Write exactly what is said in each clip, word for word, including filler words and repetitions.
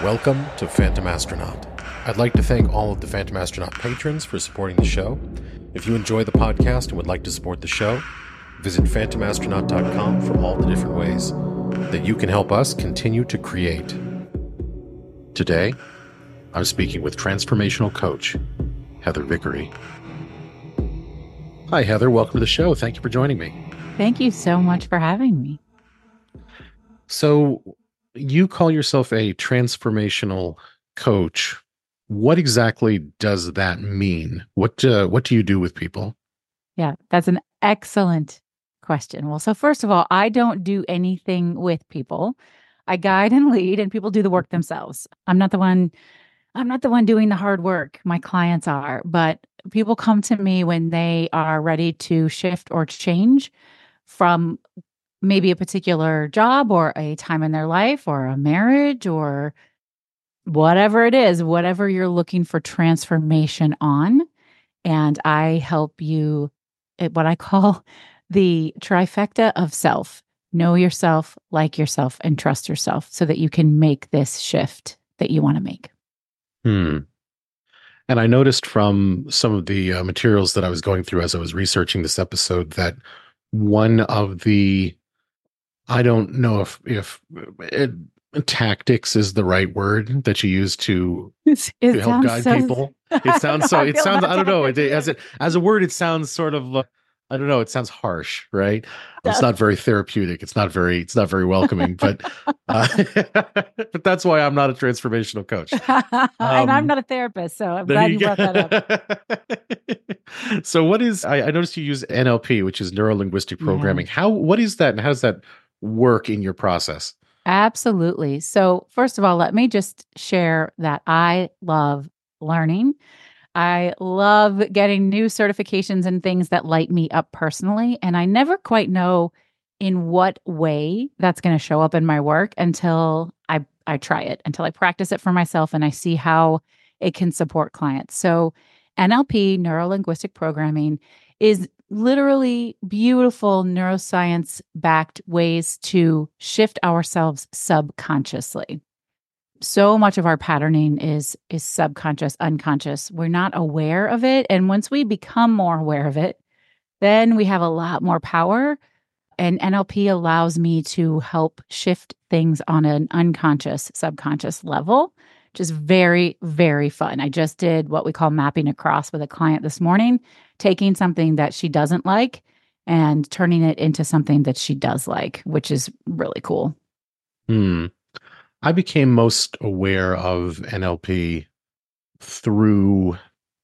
Welcome to Phantom Astronaut. I'd like to thank all of the Phantom Astronaut patrons for supporting the show. If you enjoy the podcast and would like to support the show, visit phantom astronaut dot com for all the different ways that you can help us continue to create. Today, I'm speaking with transformational coach, Heather Vickery. Hi, Heather. Welcome to the show. Thank you for joining me. Thank you so much for having me. So, you call yourself a transformational coach. What exactly does that mean? What uh, what do you do with people? Yeah, that's an excellent question. Well, so first of all, I don't do anything with people. I guide and lead, and people do the work themselves. I'm not the one I'm not the one doing the hard work. My clients are, but people come to me when they are ready to shift or change from maybe a particular job or a time in their life or a marriage or whatever it is, whatever you're looking for transformation on. And I help you at what I call the trifecta of self. Know yourself, like yourself, and trust yourself so that you can make this shift that you want to make. Hmm. And I noticed from some of the uh, materials that I was going through as I was researching this episode that one of the, I don't know if if it, tactics is the right word that you use to, It to help sounds guide so, people. It sounds so. I It feel sounds. I don't know. It, attacked. as it as a word, it sounds sort of. Uh, I don't know. It sounds harsh, right? It's Yes. not very therapeutic. It's not very. It's not very welcoming. But uh, but that's why I'm not a transformational coach. And I'm Um, not a therapist, so I'm there glad you you brought that up. go. So what is? I, I noticed you use N L P, which is neuro linguistic programming. Yes. How? What is that, and how does that work in your process? Absolutely. So, first of all, let me just share that I love learning. I love getting new certifications and things that light me up personally. And I never quite know in what way that's going to show up in my work until I, I try it, until I practice it for myself and I see how it can support clients. So, N L P, neuro linguistic programming, is literally beautiful neuroscience backed ways to shift ourselves subconsciously. So much of our patterning is is subconscious, unconscious. We're not aware of it, and once we become more aware of it, then we have a lot more power. And N L P allows me to help shift things on an unconscious, subconscious level, which is very, very fun. I just did what we call mapping across with a client this morning, taking something that she doesn't like and turning it into something that she does like, which is really cool. Hmm. I became most aware of N L P through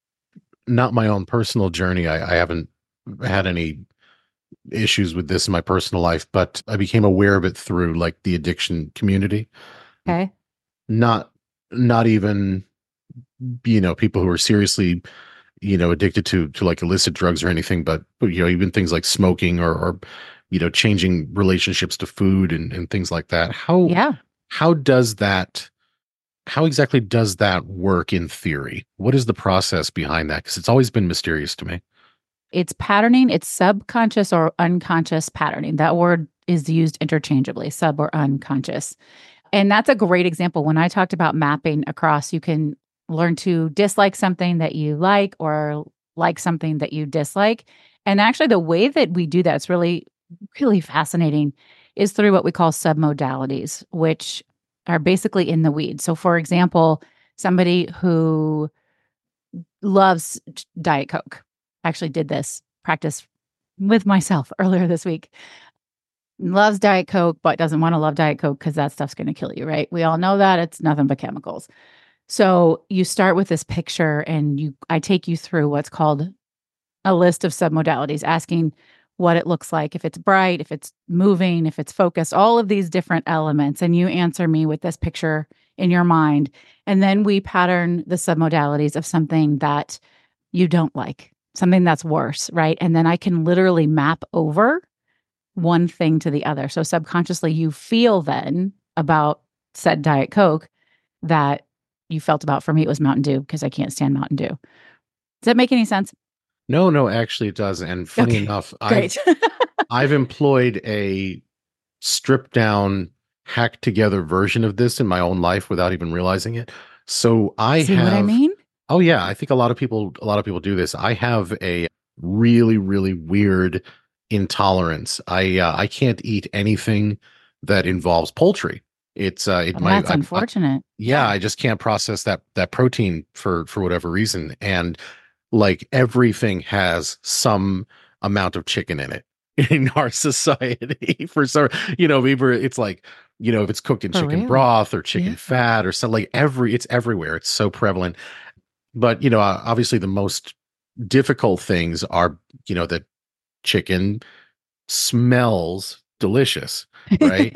not my own personal journey. I, I haven't had any issues with this in my personal life, but I became aware of it through like the addiction community. Okay. Not, not even, you know, people who are seriously, you know, addicted to to like illicit drugs or anything, but you know, even things like smoking or, or you know, changing relationships to food and, and things like that. How Yeah. how does that? How exactly does that work in theory? What is the process behind that? Because it's always been mysterious to me. It's patterning, it's subconscious or unconscious patterning. That word is used interchangeably, sub or unconscious. And that's a great example. When I talked about mapping across, you can learn to dislike something that you like or like something that you dislike. And actually, the way that we do that, it's really, really fascinating, is through what we call submodalities, which are basically in the weeds. So, for example, somebody who loves Diet Coke, actually did this practice with myself earlier this week, loves Diet Coke, but doesn't want to love Diet Coke because that stuff's going to kill you, right? We all know that it's nothing but chemicals. So you start with this picture and you, I take you through what's called a list of submodalities, asking what it looks like, if it's bright, if it's moving, if it's focused, all of these different elements. And you answer me with this picture in your mind. And then we pattern the submodalities of something that you don't like, something that's worse, right? And then I can literally map over one thing to the other. So subconsciously, you feel then about said Diet Coke that you felt about. For me, it was Mountain Dew because I can't stand Mountain Dew. Does that make any sense? No, no, actually it does. And funny Okay, enough, I've great. I've employed a stripped down hacked together version of this in my own life without even realizing it. So I See what I have, mean? oh yeah, I think a lot of people, a lot of people do this. I have a really, really weird intolerance. I uh, I can't eat anything that involves poultry. It's uh, it Well, might, that's I, I, unfortunate. yeah, Yeah. I just can't process that that protein for for whatever reason. And like everything has some amount of chicken in it in our society for some, you know, either it's like, you know, if it's cooked in For chicken real. broth or chicken Yeah. fat or something, like every, it's everywhere. It's so prevalent. But, you know, uh, obviously the most difficult things are, you know, that chicken smells delicious, right?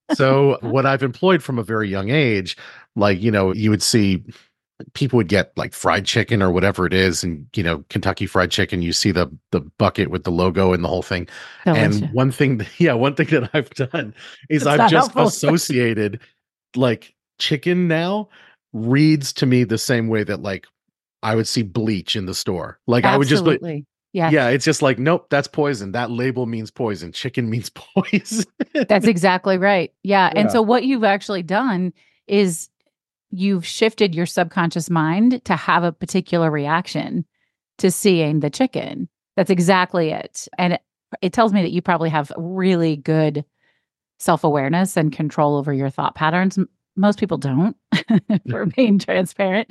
So what I've employed from a very young age, like, you know, you would see people would get like fried chicken or whatever it is, and you know, Kentucky Fried Chicken, you see the the bucket with the logo and the whole thing. And Delicious. one thing that, yeah, one thing that I've done is It's I've not just helpful. associated like chicken now reads to me the same way that like I would see bleach in the store. Like I would just be, Absolutely. Yes. yeah, it's just like, nope, that's poison. That label means poison. Chicken means poison. That's exactly right. Yeah. And Yeah. so what you've actually done is you've shifted your subconscious mind to have a particular reaction to seeing the chicken. That's exactly it. And it, it tells me that you probably have really good self-awareness and control over your thought patterns. M- Most people don't, for being transparent.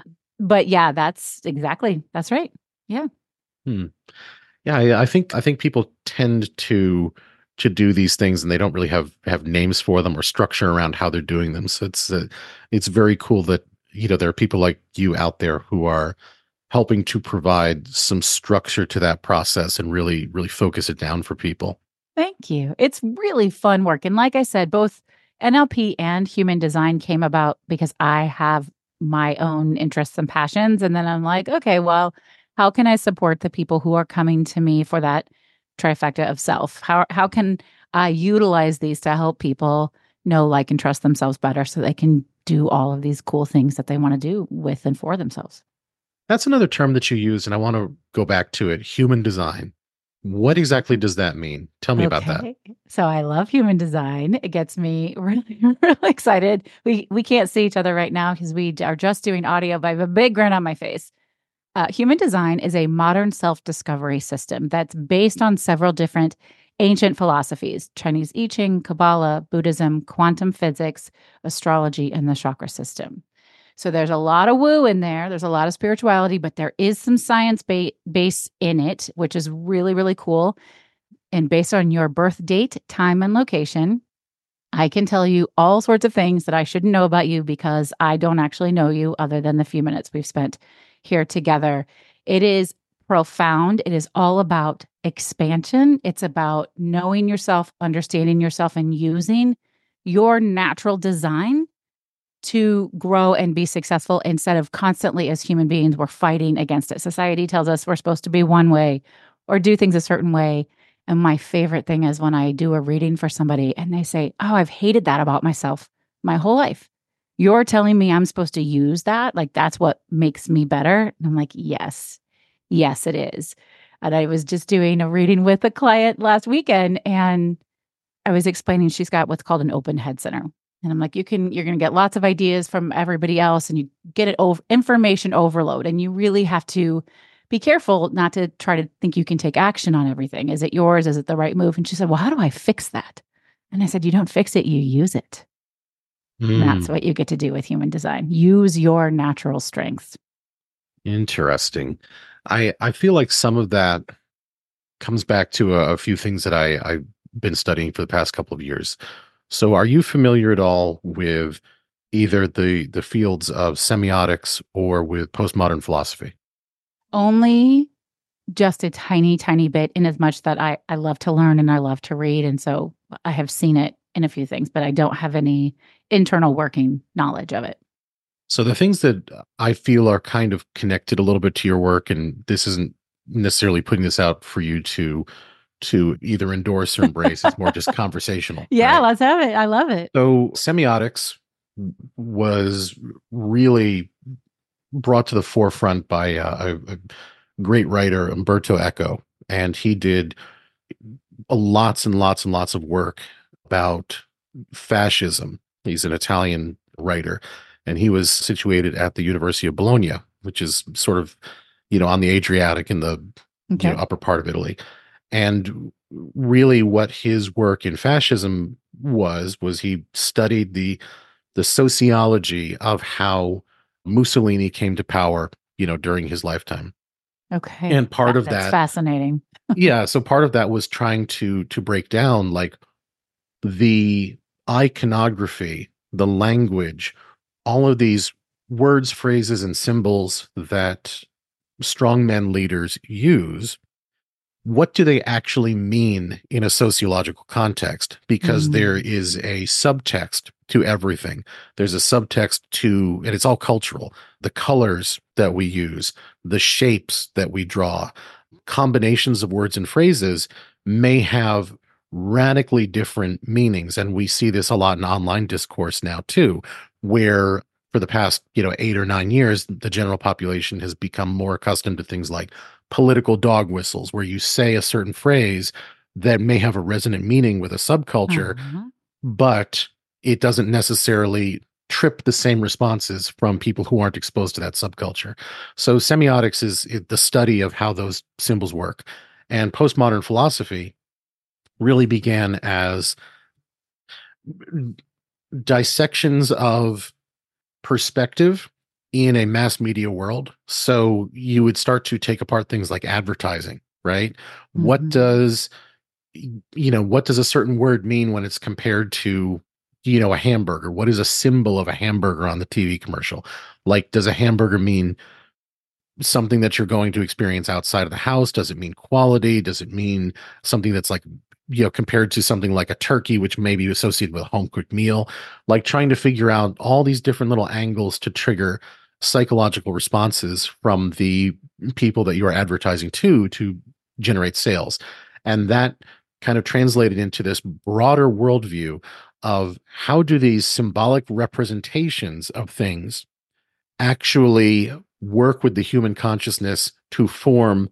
But yeah, that's exactly, that's right. Yeah. Hmm. Yeah, I, I think I think people tend to to do these things and they don't really have have names for them or structure around how they're doing them. So it's uh, it's very cool that you know there are people like you out there who are helping to provide some structure to that process and really really focus it down for people. Thank you. It's really fun work. And like I said, both N L P and human design came about because I have my own interests and passions. And then I'm like, okay, well, how can I support the people who are coming to me for that trifecta of self? How how can I utilize these to help people know, like, and trust themselves better so they can do all of these cool things that they want to do with and for themselves? That's another term that you use, and I want to go back to it. Human design. What exactly does that mean? Tell me about that. Okay. So I love human design. It gets me really, really excited. We we can't see each other right now because we are just doing audio, but I have a big grin on my face. Uh, human design is a modern self-discovery system that's based on several different ancient philosophies: Chinese I Ching, Kabbalah, Buddhism, quantum physics, astrology, and the chakra system. So there's a lot of woo in there. There's a lot of spirituality, but there is some science ba- base in it, which is really, really cool. And based on your birth date, time, and location, I can tell you all sorts of things that I shouldn't know about you because I don't actually know you other than the few minutes we've spent here together. It is profound. It is all about expansion. It's about knowing yourself, understanding yourself, and using your natural design to grow and be successful instead of constantly, as human beings, we're fighting against it. Society tells us we're supposed to be one way or do things a certain way. And my favorite thing is when I do a reading for somebody and they say, oh, I've hated that about myself my whole life. You're telling me I'm supposed to use that? Like, that's what makes me better? And I'm like, yes, yes, it is. And I was just doing a reading with a client last weekend and I was explaining she's got what's called an open head center. And I'm like, you can, you're going to get lots of ideas from everybody else and you get it over information overload. And you really have to be careful not to try to think you can take action on everything. Is it yours? Is it the right move? And she said, well, how do I fix that? And I said, you don't fix it, you use it. And that's Mm, what you get to do with human design. Use your natural strengths. interesting. I I feel like some of that comes back to a, a few things that I I've been studying for the past couple of years. So, are you familiar at all with either the the fields of semiotics or with postmodern philosophy? Only just a tiny, tiny bit, in as much that I, I love to learn and I love to read. And so I have seen it in a few things, but I don't have any internal working knowledge of it. So, the things that I feel are kind of connected a little bit to your work, and this isn't necessarily putting this out for you to to either endorse or embrace. It's more just conversational, Yeah, right? let's have it. I love it. So, semiotics was really brought to the forefront by uh, a, a great writer, Umberto Eco, and he did lots and lots and lots of work about fascism. He's an Italian writer, and he was situated at the University of Bologna, which is sort of, you know, on the Adriatic in the, you know, Okay. upper part of Italy. And really what his work in fascism was, was he studied the the sociology of how Mussolini came to power, you know, during his lifetime. Okay. And part That, of that's that, fascinating. yeah, so part of that was trying to to break down like the iconography, the language, all of these words, phrases, and symbols that strongmen leaders use. What do they actually mean in a sociological context? Because there Mm. is a subtext to everything. There's a subtext to, and it's all cultural. The colors that we use, the shapes that we draw, combinations of words and phrases may have radically different meanings. And we see this a lot in online discourse now too, where for the past, you know, eight or nine years, the general population has become more accustomed to things like political dog whistles, where you say a certain phrase that may have a resonant meaning with a subculture, Uh-huh. but it doesn't necessarily trip the same responses from people who aren't exposed to that subculture. So semiotics is, is the study of how those symbols work. And postmodern philosophy really began as dissections of perspective in a mass media world. So you would start to take apart things like advertising, right? What Mhm. does, you know, what does a certain word mean when it's compared to, you know, a hamburger? What is a symbol of a hamburger on the T V commercial? Like, does a hamburger mean something that you're going to experience outside of the house? Does it mean quality? Does it mean something that's like, you know, compared to something like a turkey, which may be associated with a home cooked meal? Like trying to figure out all these different little angles to trigger psychological responses from the people that you are advertising to to generate sales. And that kind of translated into this broader worldview of how do these symbolic representations of things actually work with the human consciousness to form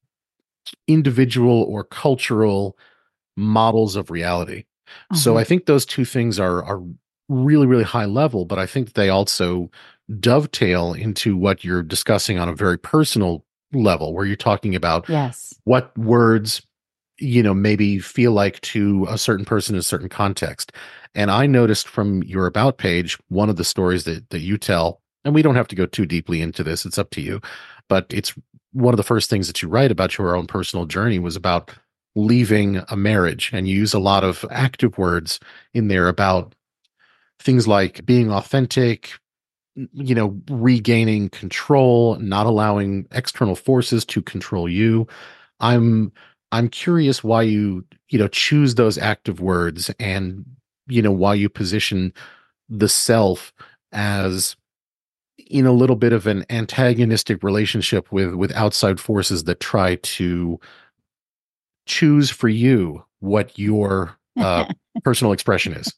individual or cultural models of reality. So Uh-huh. I think those two things are are really, really high level, but I think they also dovetail into what you're discussing on a very personal level, where you're talking about Yes. what words, you know, maybe feel like to a certain person in a certain context. And I noticed from your about page, one of the stories that that you tell, and we don't have to go too deeply into this, it's up to you, but it's one of the first things that you write about your own personal journey was about leaving a marriage. And you use a lot of active words in there about things like being authentic, you know, regaining control, not allowing external forces to control you. I'm I'm curious why you, you know, choose those active words, and, you know, why you position the self as in a little bit of an antagonistic relationship with with outside forces that try to choose for you what your uh, personal expression is.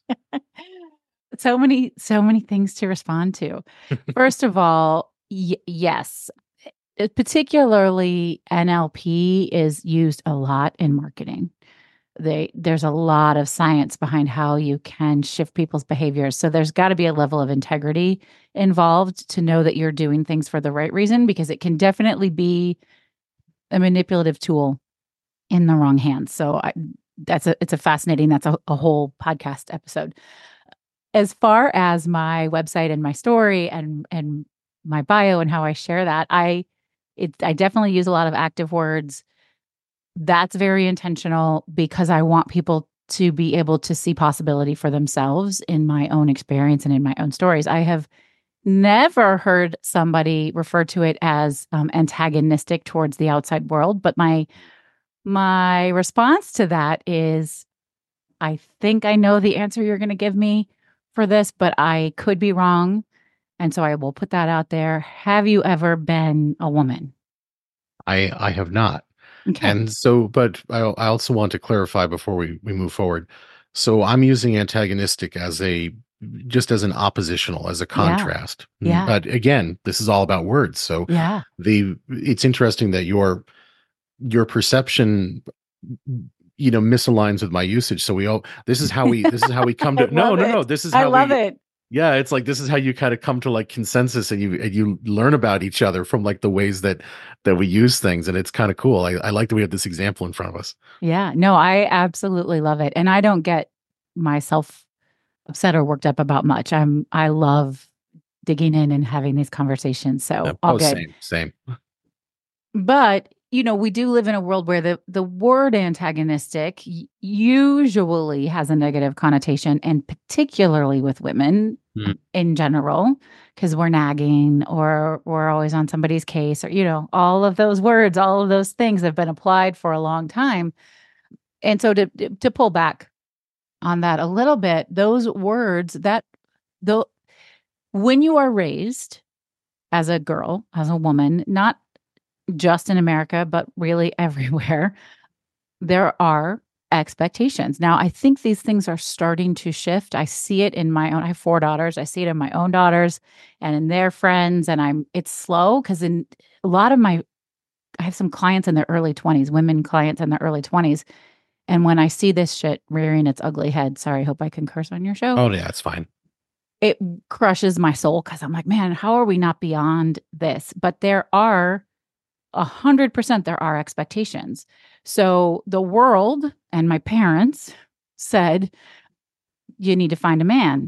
So many, so many things to respond to. First of all, y- yes, uh, particularly N L P is used a lot in marketing. They there's a lot of science behind how you can shift people's behaviors. So there's got to be a level of integrity involved to know that you're doing things for the right reason, because it can definitely be a manipulative tool in the wrong hands. So I, that's a it's a fascinating that's a, a whole podcast episode. As far as my website and my story and and my bio and how I share that, I it I definitely use a lot of active words. That's very intentional because I want people to be able to see possibility for themselves in my own experience and in my own stories. I have never heard somebody refer to it as um, antagonistic towards the outside world, but my my response to that is, I think I know the answer you're going to give me for this, but I could be wrong. And so I will put that out there. Have you ever been a woman? I I have not. Okay. And so, but I, I also want to clarify before we, we move forward. So I'm using antagonistic as a, just as an oppositional, as a Yeah. contrast. Mm, Yeah. But again, this is all about words. So Yeah. the, it's interesting that your, your perception you know, misaligns with my usage. So we all, this is how we, this is how we come I to, no, love no, no, it. this is I how love we, it. yeah, it's like, this is how you kind of come to like consensus, and you, and you learn about each other from like the ways that, that we use things. And it's kind of cool. I, I like that we have this example in front of us. Yeah, no, I absolutely love it. And I don't get myself upset or worked up about much. I'm I love digging in and having these conversations. Yeah. So all Oh, good. same, same. But, you know, we do live in a world where the the word antagonistic y- usually has a negative connotation, and particularly with women Mm. in general, because we're nagging or we're always on somebody's case, or, you know, all of those words, all of those things have been applied for a long time. And so to to pull back on that a little bit, those words that though when you are raised as a girl, as a woman, not just in America, but really everywhere, there are expectations. Now, I think these things are starting to shift. I see it in my own, I have four daughters. I see it in my own daughters and in their friends. And I'm, it's slow because in a lot of my, I have some clients in their early twenties, women clients in their early twenties. And when I see this shit rearing its ugly head, sorry, hope I can curse on your show. Oh yeah, it's fine. It crushes my soul because I'm like, man, how are we not beyond this? But there are a hundred percent there are expectations. So the world and my parents said, you need to find a man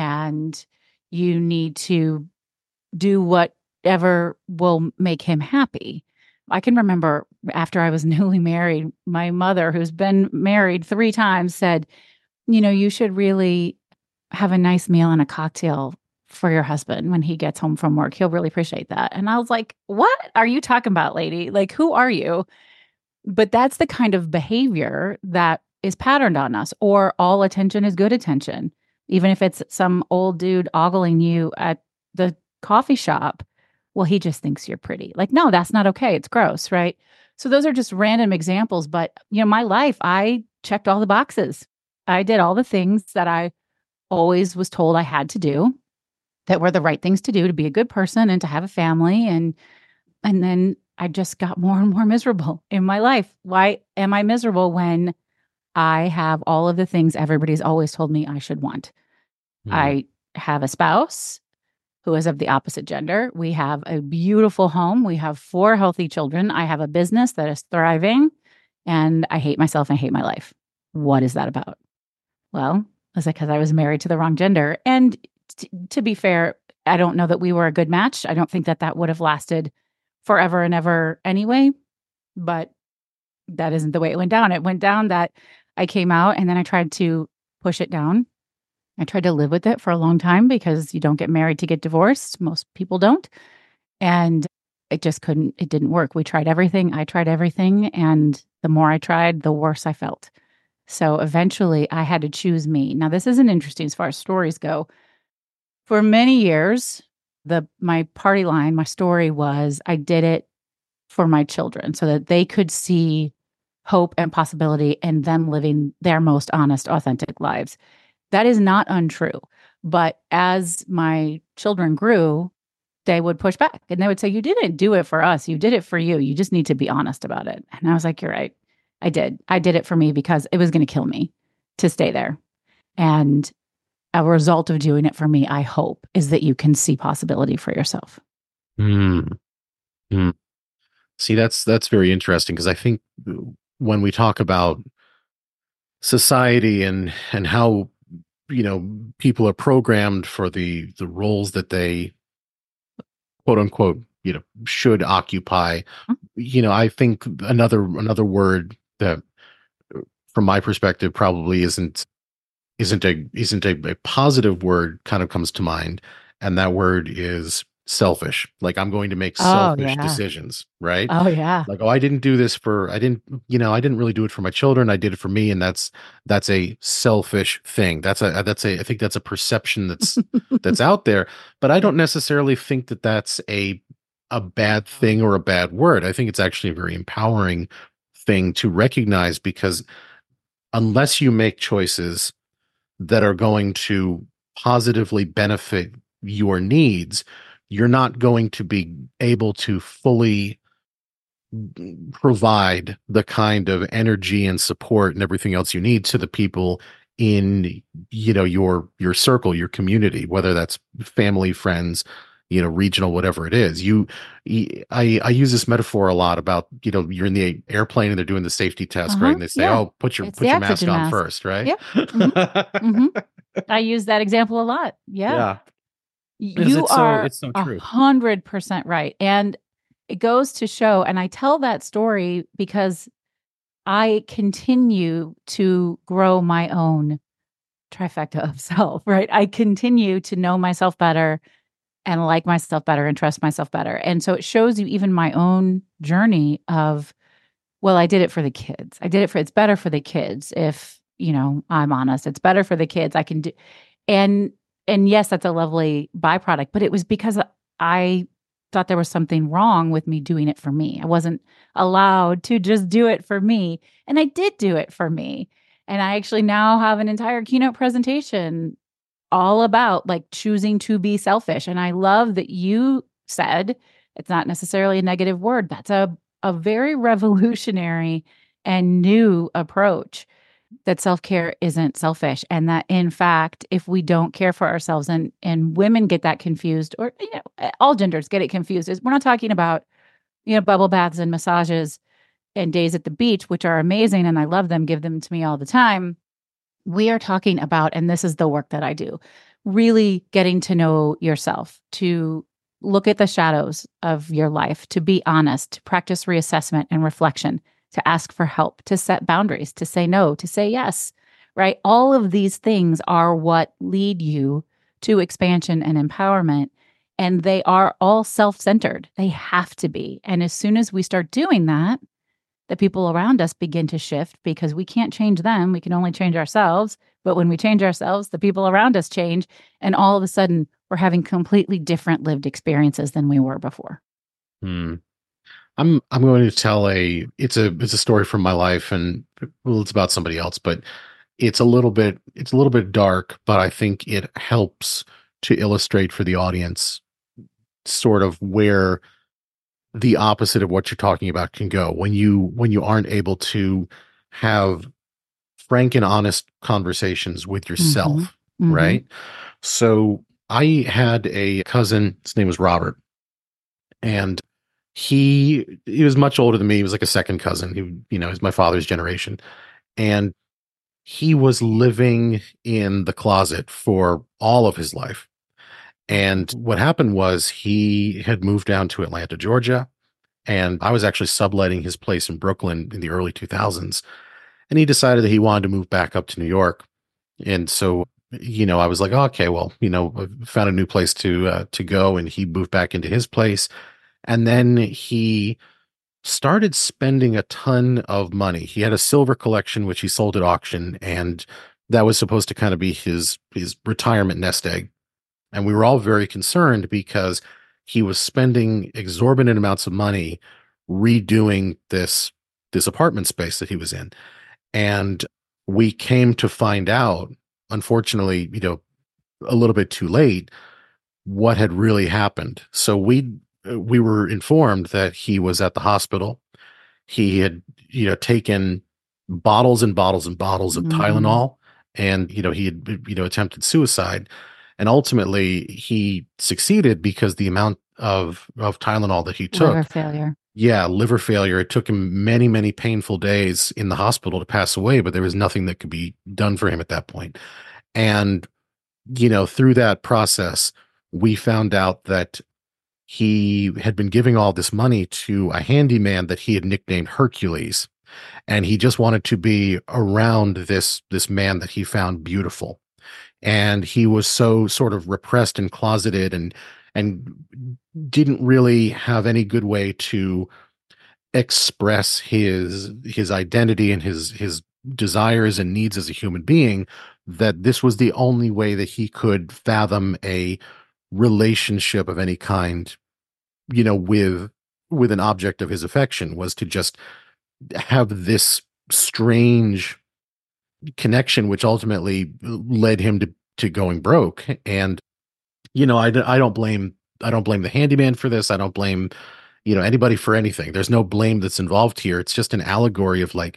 and you need to do whatever will make him happy. I can remember after I was newly married, my mother, who's been married three times, said, you know, you should really have a nice meal and a cocktail for your husband when he gets home from work. He'll really appreciate that. And I was like, what are you talking about, lady? Like, who are you? But that's the kind of behavior that is patterned on us, or all attention is good attention. Even if it's some old dude ogling you at the coffee shop, well, he just thinks you're pretty. Like, no, that's not okay. It's gross, right? So those are just random examples. But, you know, my life, I checked all the boxes. I did all the things that I always was told I had to do, that were the right things to do to be a good person and to have a family. And and then I just got more and more miserable in my life. Why am I miserable when I have all of the things everybody's always told me I should want? Mm. I have a spouse who is of the opposite gender. We have a beautiful home. We have four healthy children. I have a business that is thriving, and I hate myself and I hate my life. What is that about? Well, is it because I was married to the wrong gender? And t- to be fair, I don't know that we were a good match. I don't think that that would have lasted forever and ever anyway, but that isn't the way it went down. It went down that I came out and then I tried to push it down. I tried to live with it for a long time because you don't get married to get divorced. Most people don't. And it just couldn't, it didn't work. We tried everything. I tried everything. And the more I tried, the worse I felt. So eventually I had to choose me. Now, this isn't interesting as far as stories go. For many years, the my party line, my story was I did it for my children so that they could see hope and possibility in them living their most honest, authentic lives. That is not untrue. But as my children grew, they would push back and they would say, you didn't do it for us. You did it for you. You just need to be honest about it. And I was like, you're right. I did. I did it for me because it was going to kill me to stay there. And a result of doing it for me, I hope, is that you can see possibility for yourself. Mm. Mm. See, that's that's very interesting, because I think when we talk about society and and how, you know, people are programmed for the the roles that they, quote unquote, you know, should occupy, you know, I think another another word that, from my perspective, probably isn't isn't a isn't a, a positive word kind of comes to mind, and that word is selfish. Like, I'm going to make Oh, selfish yeah. decisions, right? Oh, yeah. Like, oh, I didn't do this for, I didn't, you know, I didn't really do it for my children. I did it for me, and that's that's a selfish thing. That's a that's a I think that's a perception that's that's out there, but I don't necessarily think that that's a a bad thing or a bad word. I think it's actually a very empowering thing to recognize, because unless you make choices that are going to positively benefit your needs, you're not going to be able to fully provide the kind of energy and support and everything else you need to the people in, you know, your your circle, your community, whether that's family, friends, you know, regional, whatever it is. You, I, I use this metaphor a lot about, you know, you're in the airplane and they're doing the safety test, right? Uh-huh. And they say, Yeah. "Oh, put your It's the put your mask oxygen on mask. first," right? Yep. Mm-hmm. Mm-hmm. I use that example a lot. Yeah. Yeah. Because You it's so are it's so a true. hundred percent right. And it goes to show, and I tell that story because I continue to grow my own trifecta of self, right? I continue to know myself better and like myself better and trust myself better. And so it shows you even my own journey of, well, I did it for the kids. I did it for, it's better for the kids. If, you know, I'm honest, it's better for the kids. I can do, and, and yes, that's a lovely byproduct, but it was because I thought there was something wrong with me doing it for me. I wasn't allowed to just do it for me. And I did do it for me. And I actually now have an entire keynote presentation all about like choosing to be selfish. And I love that you said it's not necessarily a negative word. That's a, a very revolutionary and new approach, that self-care isn't selfish. And that in fact, if we don't care for ourselves, and and women get that confused, or you know, all genders get it confused, is we're not talking about, you know, bubble baths and massages and days at the beach, which are amazing and I love them, give them to me all the time. We are talking about, and this is the work that I do, really getting to know yourself, to look at the shadows of your life, to be honest, to practice reassessment and reflection, to ask for help, to set boundaries, to say no, to say yes, right? All of these things are what lead you to expansion and empowerment. And they are all self-centered. They have to be. And as soon as we start doing that, the people around us begin to shift, because we can't change them. We can only change ourselves. But when we change ourselves, the people around us change. And all of a sudden, we're having completely different lived experiences than we were before. Hmm. I'm I'm going to tell a it's a it's a story from my life, and well, it's about somebody else, but it's a little bit it's a little bit dark, but I think it helps to illustrate for the audience sort of where the opposite of what you're talking about can go when you when you aren't able to have frank and honest conversations with yourself, Mm-hmm. right? So I had a cousin, his name was Robert, and he he was much older than me. He was like a second cousin. He, you know, he's my father's generation. And he was living in the closet for all of his life. And what happened was he had moved down to Atlanta, Georgia, and I was actually subletting his place in Brooklyn in the early two thousands. And he decided that he wanted to move back up to New York. And so, you know, I was like, oh, okay, well, you know, I found a new place to uh, to go, and he moved back into his place. And then he started spending a ton of money. He had a silver collection, which he sold at auction, and that was supposed to kind of be his his retirement nest egg. And we were all very concerned because he was spending exorbitant amounts of money redoing this this apartment space that he was in. And we came to find out, unfortunately, you know, a little bit too late, what had really happened. So we we were informed that he was at the hospital. He had, you know, taken bottles and bottles and bottles of Mm-hmm. Tylenol, and, you know, he had, you know, attempted suicide. And ultimately he succeeded because the amount of, of Tylenol that he took, Liver failure. yeah, liver failure. It took him many, many painful days in the hospital to pass away, but there was nothing that could be done for him at that point. And, you know, through that process, we found out that he had been giving all this money to a handyman that he had nicknamed Hercules. And he just wanted to be around this, this man that he found beautiful. And he was so sort of repressed and closeted, and, and didn't really have any good way to express his, his identity and his, his desires and needs as a human being, that this was the only way that he could fathom a relationship of any kind, you know, with, with an object of his affection, was to just have this strange connection, which ultimately led him to, to going broke. And, you know, I, I don't blame, I don't blame the handyman for this. I don't blame you know, anybody for anything. There's no blame that's involved here. It's just an allegory of like,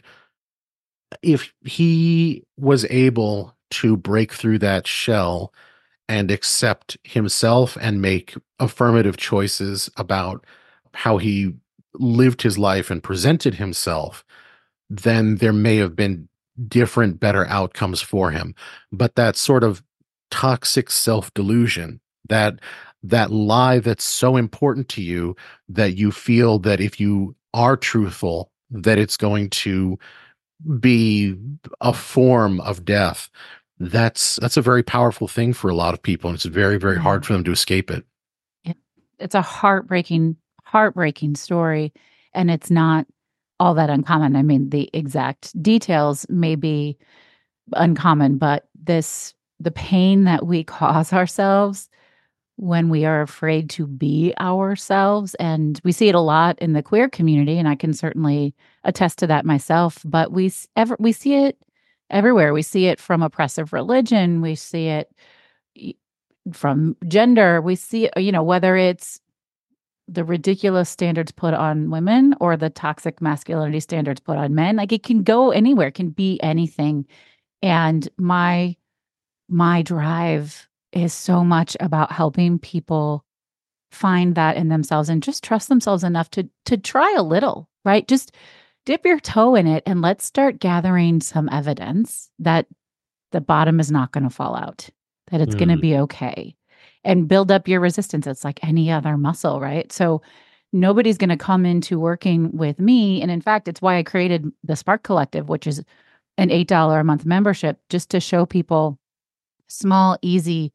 if he was able to break through that shell and accept himself and make affirmative choices about how he lived his life and presented himself, then there may have been different, better outcomes for him. But that sort of toxic self-delusion, that that lie that's so important to you that you feel that if you are truthful, that it's going to be a form of death. That's that's a very powerful thing for a lot of people, and it's very, very Yeah. hard for them to escape it. It, it's a heartbreaking, heartbreaking story, and it's not all that uncommon. I mean, the exact details may be uncommon, but this the pain that we cause ourselves when we are afraid to be ourselves, and we see it a lot in the queer community, and I can certainly attest to that myself, but we s- ever we see it everywhere. We see it from oppressive religion, we see it y- from gender, we see it, you know, whether it's the ridiculous standards put on women or the toxic masculinity standards put on men. Like, it can go anywhere, it can be anything. And my my drive is so much about helping people find that in themselves and just trust themselves enough to to try a little, right? Just dip your toe in it and let's start gathering some evidence that the bottom is not going to fall out, that it's going to Mm, be okay. And build up your resistance. It's like any other muscle, right? So nobody's going to come into working with me. And in fact, it's why I created the Spark Collective, which is an eight dollars a month membership, just to show people small, easy,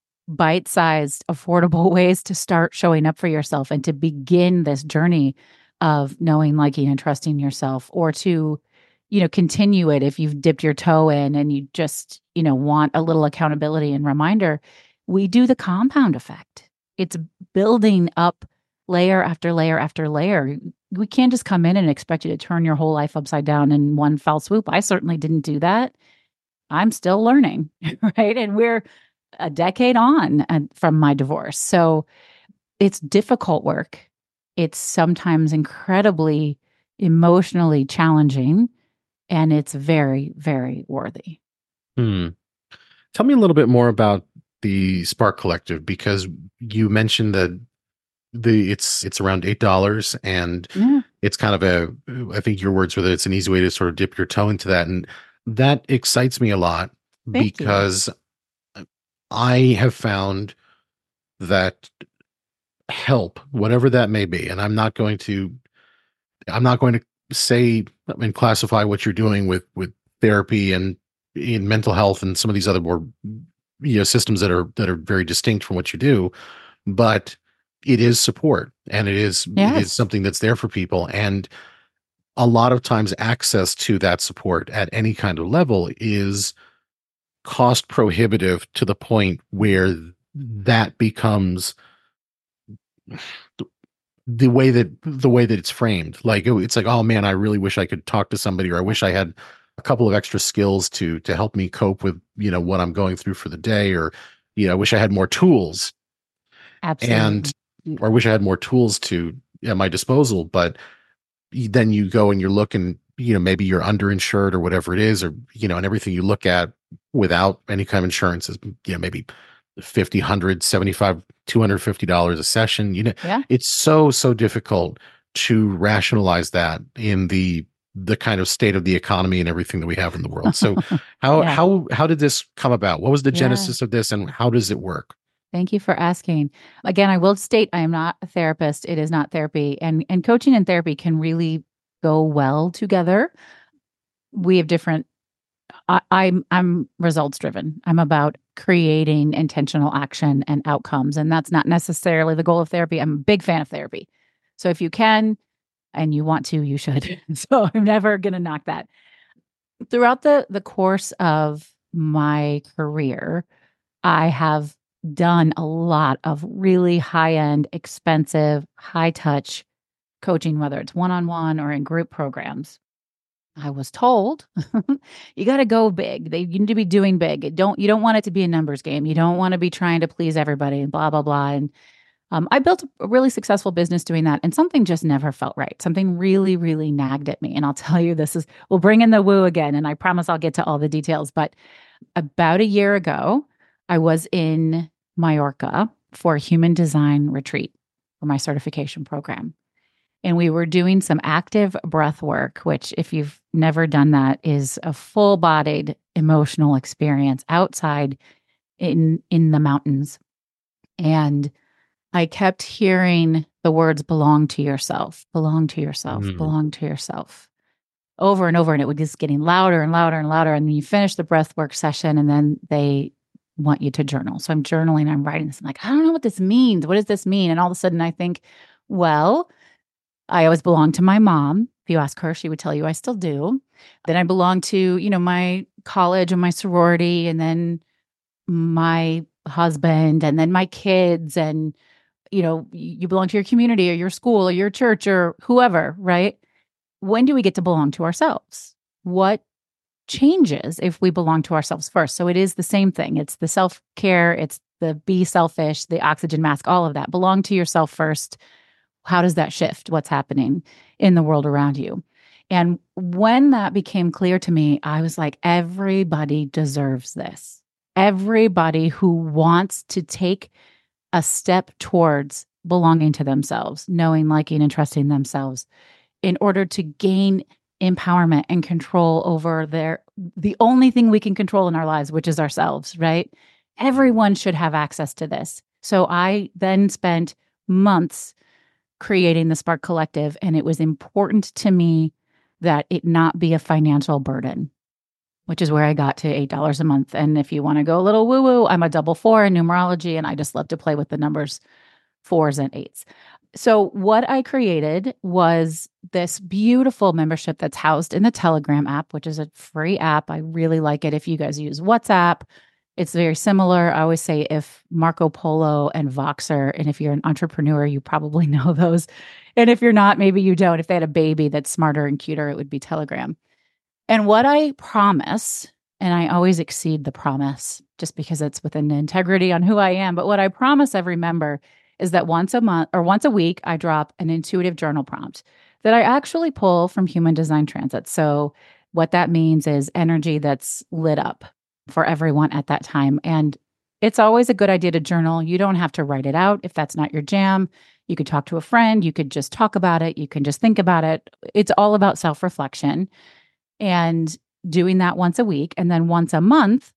bite-sized, affordable ways to start showing up for yourself and to begin this journey of knowing, liking, and trusting yourself, or to, you know, continue it if you've dipped your toe in and you just, you know, want a little accountability and reminder. We do the compound effect. It's building up layer after layer after layer. We can't just come in and expect you to turn your whole life upside down in one fell swoop. I certainly didn't do that. I'm still learning, right? And we're a decade on and from my divorce. So it's difficult work. It's sometimes incredibly emotionally challenging, and it's very, very worthy. hmm. Tell me a little bit more about the Spark Collective, because you mentioned that the it's it's around eight dollars, and Yeah. it's kind of a, I think your words were that it's an easy way to sort of dip your toe into that, and that excites me a lot Thank you. because I have found that help, whatever that may be, and I'm not going to I'm not going to say and classify what you're doing with with therapy and in mental health and some of these other more, you know, systems that are that are very distinct from what you do, but it is support, and it is it is Yes. something that's there for people. And a lot of times access to that support at any kind of level is cost prohibitive to the point where that becomes the way that the way that it's framed. Like, oh, it's like, oh man, I really wish I could talk to somebody, or I wish I had a couple of extra skills to to help me cope with, you know, what I'm going through for the day, or, you know, I wish I had more tools, and Absolutely. or I wish I had more tools to at my disposal. But y- then you go and you're looking, you know, maybe you're underinsured or whatever it is, or, you know, and everything you look at without any kind of insurance is, you know, maybe fifty, one hundred, seventy-five, two hundred fifty dollars a session. You know, Yeah. it's so, so difficult to rationalize that in the the kind of state of the economy and everything that we have in the world. So how Yeah. how how did this come about? What was the Yeah. genesis of this, and how does it work? Thank you for asking. Again, I will state I am not a therapist. It is not therapy. And and coaching and therapy can really go well together. We have different I, I'm I'm results driven. I'm about creating intentional action and outcomes, and that's not necessarily the goal of therapy. I'm a big fan of therapy, so if you can and you want to, you should. So I'm never going to knock that. Throughout the the course of my career, I have done a lot of really high end, expensive, high touch coaching, whether it's one on one or in group programs. I was told you got to go big. They you need to be doing big. It don't you don't want it to be a numbers game. You don't want to be trying to please everybody and blah blah blah. And Um, I built a really successful business doing that, and something just never felt right. Something really, really nagged at me. And I'll tell you, this is, we'll bring in the woo again, and I promise I'll get to all the details. But about a year ago, I was in Mallorca for a human design retreat for my certification program. And we were doing some active breath work, which, if you've never done that, is a full bodied emotional experience outside in, in the mountains. And I kept hearing the words belong to yourself, belong to yourself, Mm. belong to yourself over and over. And it was just getting louder and louder and louder. And then you finish the breath work session and then they want you to journal. So I'm journaling, I'm writing this. I'm like, I don't know what this means. What does this mean? And all of a sudden I think, well, I always belonged to my mom. If you ask her, she would tell you I still do. Then I belonged to, you know, my college and my sorority, and then my husband, and then my kids. And, you know, you belong to your community or your school or your church or whoever, right? When do we get to belong to ourselves? What changes if we belong to ourselves first? So it is the same thing. It's the self-care, it's the be selfish, the oxygen mask, all of that. Belong to yourself first. How does that shift what's happening in the world around you? And when that became clear to me, I was like, everybody deserves this. Everybody who wants to take a step towards belonging to themselves, knowing, liking, and trusting themselves in order to gain empowerment and control over their, the only thing we can control in our lives, which is ourselves, right? Everyone should have access to this. So I then spent months creating the Spark Collective, and it was important to me that it not be a financial burden, which is where I got to eight dollars a month. And if you want to go a little woo-woo, I'm a double four in numerology, and I just love to play with the numbers fours and eights. So what I created was this beautiful membership that's housed in the Telegram app, which is a free app. I really like it. If you guys use WhatsApp, it's very similar. I always say if Marco Polo and Voxer, and if you're an entrepreneur, you probably know those. And if you're not, maybe you don't. If they had a baby that's smarter and cuter, it would be Telegram. And what I promise, and I always exceed the promise just because it's within the integrity on who I am, but what I promise every member is that once a month or once a week, I drop an intuitive journal prompt that I actually pull from Human Design Transit. So what that means is energy that's lit up for everyone at that time. And it's always a good idea to journal. You don't have to write it out if that's not your jam. You could talk to a friend. You could just talk about it. You can just think about it. It's all about self-reflection and doing that once a week. And then once a month,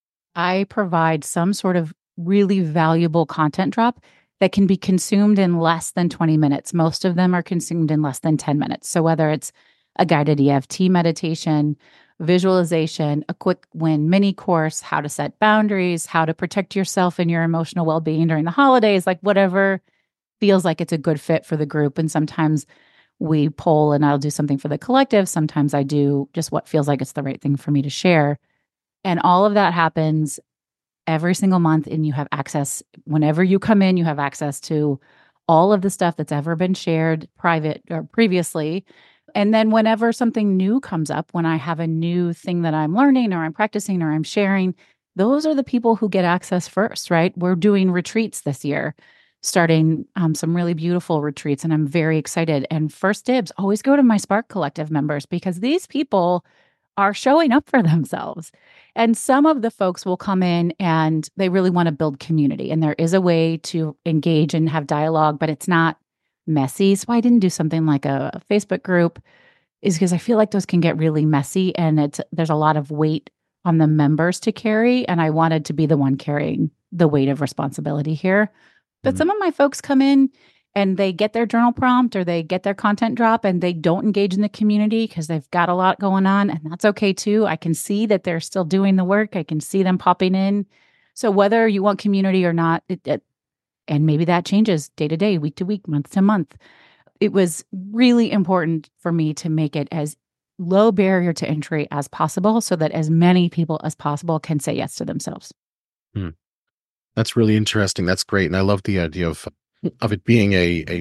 I provide some sort of really valuable content drop that can be consumed in less than twenty minutes. Most of them are consumed in less than ten minutes. So whether it's a guided E F T meditation, visualization, a quick win mini course, how to set boundaries, how to protect yourself and your emotional well-being during the holidays, like whatever feels like it's a good fit for the group. And sometimes we poll and I'll do something for the collective. Sometimes I do just what feels like it's the right thing for me to share. And all of that happens every single month. And you have access, whenever you come in, you have access to all of the stuff that's ever been shared private or previously. And then whenever something new comes up, when I have a new thing that I'm learning or I'm practicing or I'm sharing, those are the people who get access first, right? We're doing retreats this year, starting um, some really beautiful retreats, and I'm very excited. And first dibs always go to my Spark Collective members because these people are showing up for themselves. And some of the folks will come in and they really want to build community. And there is a way to engage and have dialogue, but it's not messy. So I didn't do something like a, a Facebook group, is because I feel like those can get really messy and it's there's a lot of weight on the members to carry. And I wanted to be the one carrying the weight of responsibility here. But Mhm. some of my folks come in and they get their journal prompt or they get their content drop and they don't engage in the community because they've got a lot going on. And that's okay too. I can see that they're still doing the work. I can see them popping in. So whether you want community or not, it, it, and maybe that changes day to day, week to week, month to month. It was really important for me to make it as low barrier to entry as possible so that as many people as possible can say yes to themselves. Hmm. That's really interesting. That's great. And I love the idea of of it being a a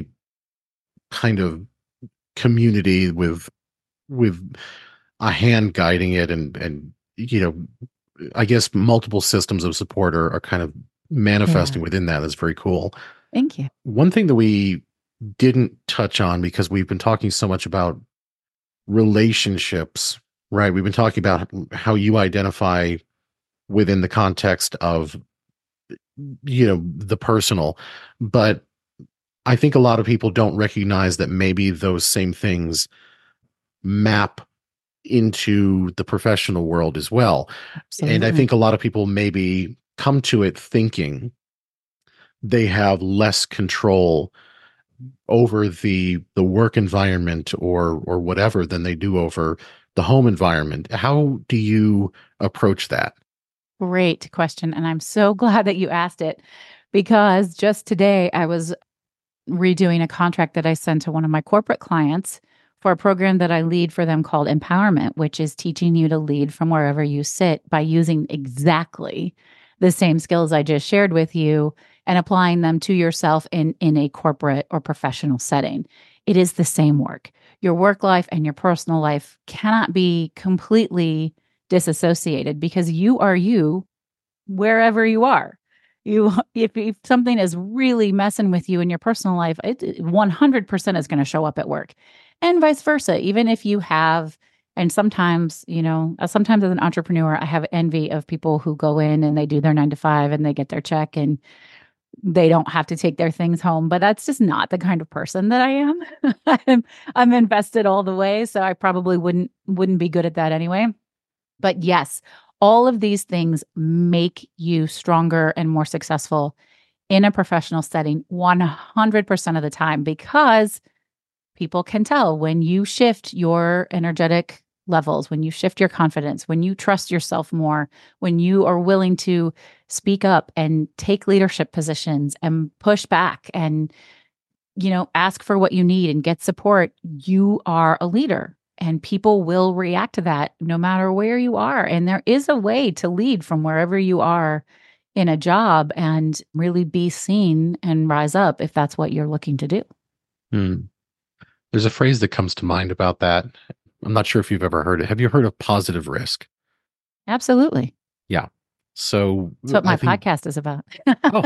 kind of community with with a hand guiding it and and you know, I guess multiple systems of support are, are kind of Yeah. manifesting within that. That's very cool. Thank you. One thing that we didn't touch on, because we've been talking so much about relationships, right? We've been talking about how you identify within the context of, you know, the personal, but I think a lot of people don't recognize that maybe those same things map into the professional world as well. And I Absolutely. think a lot of people maybe come to it thinking they have less control over the the work environment or or whatever than they do over the home environment. How do you approach that? Great question. And I'm so glad that you asked it because just today I was redoing a contract that I sent to one of my corporate clients for a program that I lead for them called Empowerment, which is teaching you to lead from wherever you sit by using exactly the same skills I just shared with you and applying them to yourself in, in a corporate or professional setting. It is the same work. Your work life and your personal life cannot be completely disassociated because you are you wherever you are. You, if, if something is really messing with you in your personal life, it one hundred percent is going to show up at work, and vice versa. Even if you have, and sometimes, you know, uh, sometimes as an entrepreneur, I have envy of people who go in and they do their nine to five and they get their check and they don't have to take their things home. But that's just not the kind of person that I am. I'm, I'm invested all the way, so I probably wouldn't wouldn't be good at that anyway. But yes, all of these things make you stronger and more successful in a professional setting one hundred percent of the time because people can tell when you shift your energetic levels, when you shift your confidence, when you trust yourself more, when you are willing to speak up and take leadership positions and push back and, you know, ask for what you need and get support, you are a leader. And people will react to that no matter where you are. And there is a way to lead from wherever you are in a job and really be seen and rise up if that's what you're looking to do. Hmm. There's a phrase that comes to mind about that. I'm not sure if you've ever heard it. Have you heard of positive risk? Absolutely. Yeah. So That's what I my think, podcast is about. oh,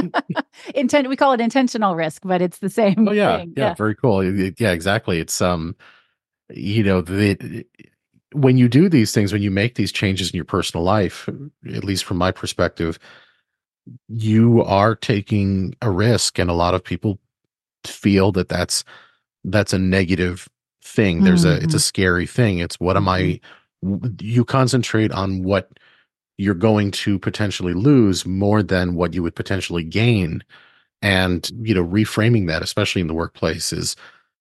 Intent, we call it intentional risk, but it's the same oh yeah, thing. yeah, Yeah. very cool. It- it- yeah, exactly. It's um, you know, the when you do these things, when you make these changes in your personal life, at least from my perspective, you are taking a risk, and a lot of people feel that that's that's a negative thing. There's a it's a Mhm. scary thing. It's what am Mhm. I? You concentrate on what you're going to potentially lose more than what you would potentially gain, and you know, reframing that, especially in the workplace, is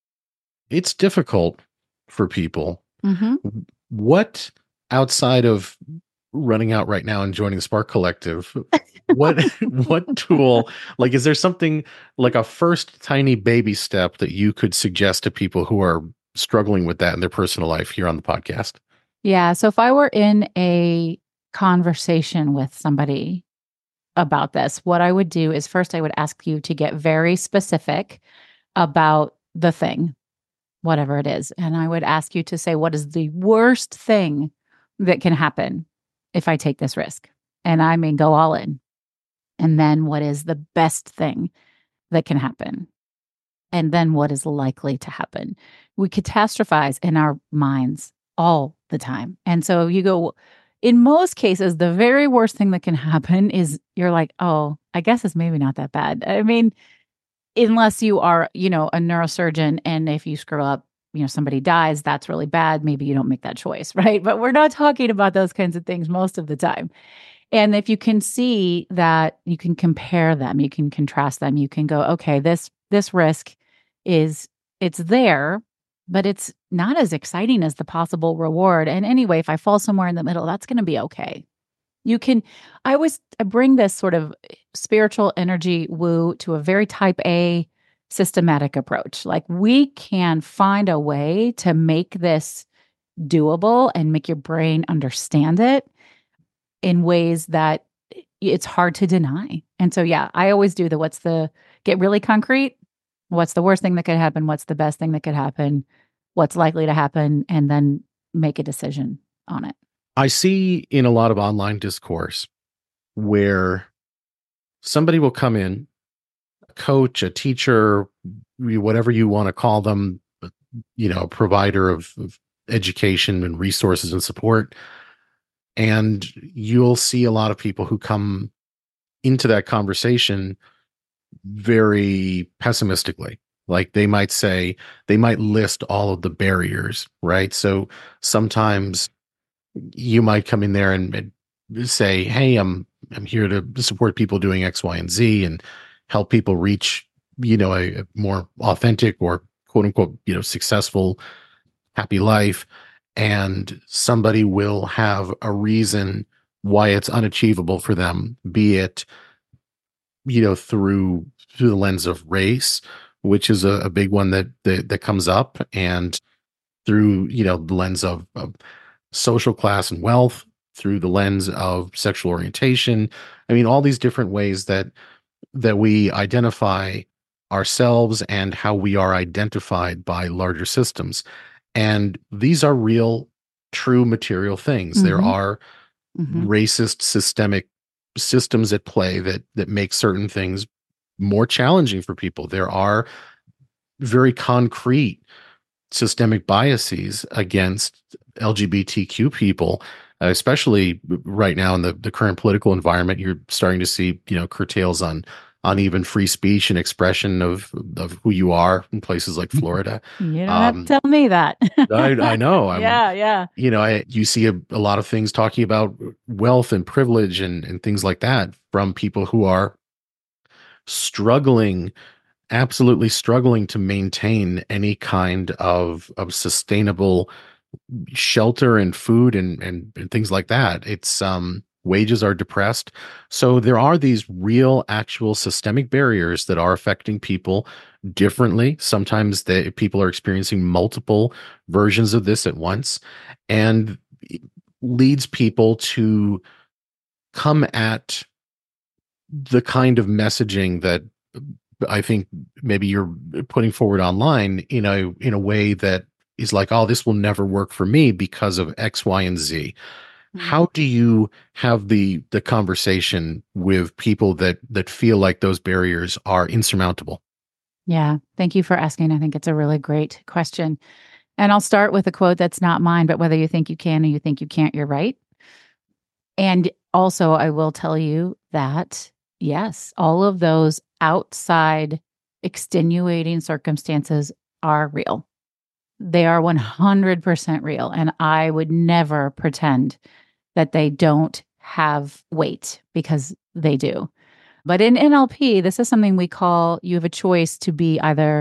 it's difficult for people. Mhm. What, outside of running out right now and joining the Spark Collective, what what tool, like, is there something like a first tiny baby step that you could suggest to people who are struggling with that in their personal life here on the podcast? Yeah. So if I were in a conversation with somebody about this, what I would do is first I would ask you to get very specific about the thing, whatever it is. And I would ask you to say, what is the worst thing that can happen if I take this risk? And I mean, go all in. And then what is the best thing that can happen? And then what is likely to happen? We catastrophize in our minds all the time. And so you go, in most cases, the very worst thing that can happen is you're like, oh, I guess it's maybe not that bad. I mean, unless you are, you know, a neurosurgeon and if you screw up, you know, somebody dies, that's really bad. Maybe you don't make that choice, right? But we're not talking about those kinds of things most of the time. And if you can see that you can compare them, you can contrast them, you can go, okay, this this risk is it's there, but it's not as exciting as the possible reward. And anyway, if I fall somewhere in the middle, that's going to be okay. You can I always I bring this sort of spiritual energy woo to a very type A systematic approach. Like we can find a way to make this doable and make your brain understand it in ways that it's hard to deny. And so, yeah, I always do the what's the get really concrete. What's the worst thing that could happen? What's the best thing that could happen? What's likely to happen? And then make a decision on it. I see in a lot of online discourse where somebody will come in coach, a teacher, whatever you want to call them, you know, a provider of, of education and resources and support. And you'll see a lot of people who come into that conversation very pessimistically. Like they might say, they might list all of the barriers, right? So sometimes you might come in there and, and say, hey, I'm I'm here to support people doing X, Y, and Z and help people reach, you know, a, a more authentic or quote unquote, you know, successful, happy life. And somebody will have a reason why it's unachievable for them, be it, you know, through through the lens of race, which is a, a big one that, that that comes up, and through, you know, the lens of, of social class and wealth, through the lens of sexual orientation. I mean, all these different ways that that we identify ourselves and how we are identified by larger systems. And these are real, true material things. Mm-hmm. There are mm-hmm. racist systemic systems at play that that make certain things more challenging for people. There are very concrete systemic biases against L G B T Q people, uh, especially right now in the, the current political environment. You're starting to see, you know, curtails on on even free speech and expression of of who you are in places like Florida. You don't um, have to tell me that. I, I know. I'm, yeah, yeah. You know, I, you see a, a lot of things talking about wealth and privilege and, and things like that from people who are struggling, absolutely struggling to maintain any kind of of sustainable shelter and food and, and and things like that. It's um wages are depressed. So there are these real, actual systemic barriers that are affecting people differently. Sometimes the people are experiencing multiple versions of this at once, and it leads people to come at the kind of messaging that I think maybe you're putting forward online, you know, in a way that is like, oh, this will never work for me because of X, Y, and Z. Mm-hmm. How do you have the the conversation with people that that feel like those barriers are insurmountable? Yeah, thank you for asking. I think it's a really great question. And I'll start with a quote that's not mine, but whether you think you can or you think you can't, you're right. And also, I will tell you that, yes, all of those outside extenuating circumstances are real. They are one hundred percent real. And I would never pretend that they don't have weight, because they do. But in N L P, this is something we call, you have a choice to be either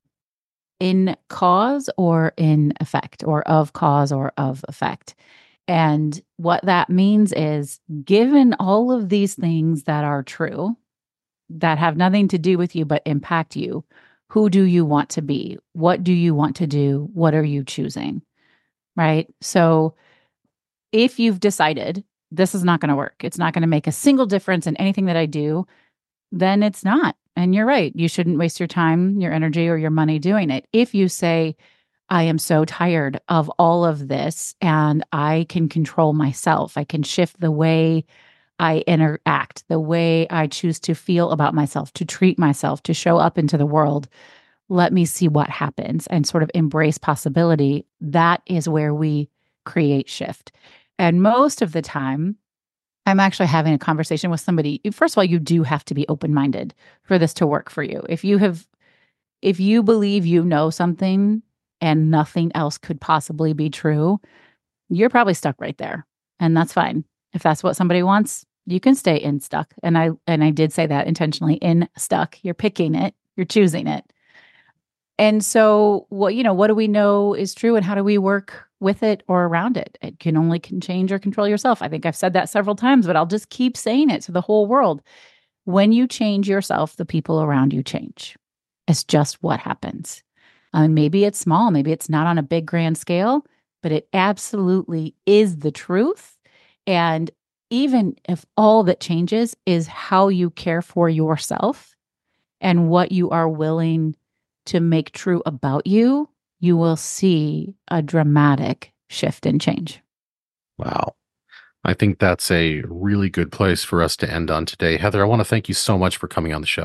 in cause or in effect, or of cause or of effect. And what that means is, given all of these things that are true, that have nothing to do with you but impact you, who do you want to be? What do you want to do? What are you choosing? Right? So if you've decided this is not going to work, it's not going to make a single difference in anything that I do, then it's not. And you're right. You shouldn't waste your time, your energy, or your money doing it. If you say, I am so tired of all of this and I can control myself, I can shift the way I interact, the way I choose to feel about myself, to treat myself, to show up into the world, let me see what happens, and sort of embrace possibility, that is where we create shift. And most of the time, I'm actually having a conversation with somebody. First of all, you do have to be open-minded for this to work for you. If you have, if you believe you know something and nothing else could possibly be true, you're probably stuck right there. And that's fine. If that's what somebody wants, you can stay in stuck. And I and I did say that intentionally, in stuck. You're picking it, you're choosing it. And so what, you know, what do we know is true, and how do we work with it or around it? It can only can change or control yourself. I think I've said that several times, but I'll just keep saying it to the whole world. When you change yourself, the people around you change. It's just what happens. Um, maybe it's small, maybe it's not on a big grand scale, but it absolutely is the truth. And even if all that changes is how you care for yourself and what you are willing to make true about you, you will see a dramatic shift and change. Wow. I think that's a really good place for us to end on today. Heather, I want to thank you so much for coming on the show.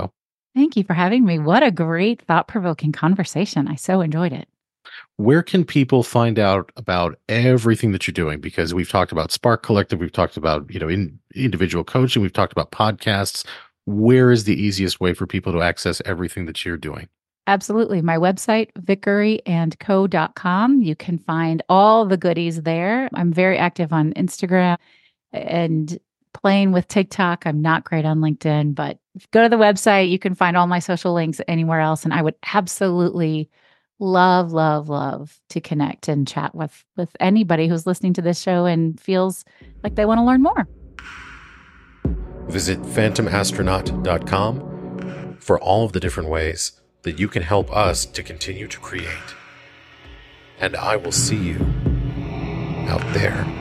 Thank you for having me. What a great thought provoking conversation. I so enjoyed it. Where can people find out about everything that you're doing? Because we've talked about Spark Collective, we've talked about, you know, in individual coaching, we've talked about podcasts. Where is the easiest way for people to access everything that you're doing? Absolutely. My website, vickery and co dot com. You can find all the goodies there. I'm very active on Instagram and playing with TikTok. I'm not great on LinkedIn, but if you go to the website, you can find all my social links anywhere else. And I would absolutely love, love, love to connect and chat with with anybody who's listening to this show and feels like they want to learn more. Visit phantom astronaut dot com for all of the different ways that you can help us to continue to create. And I will see you out there.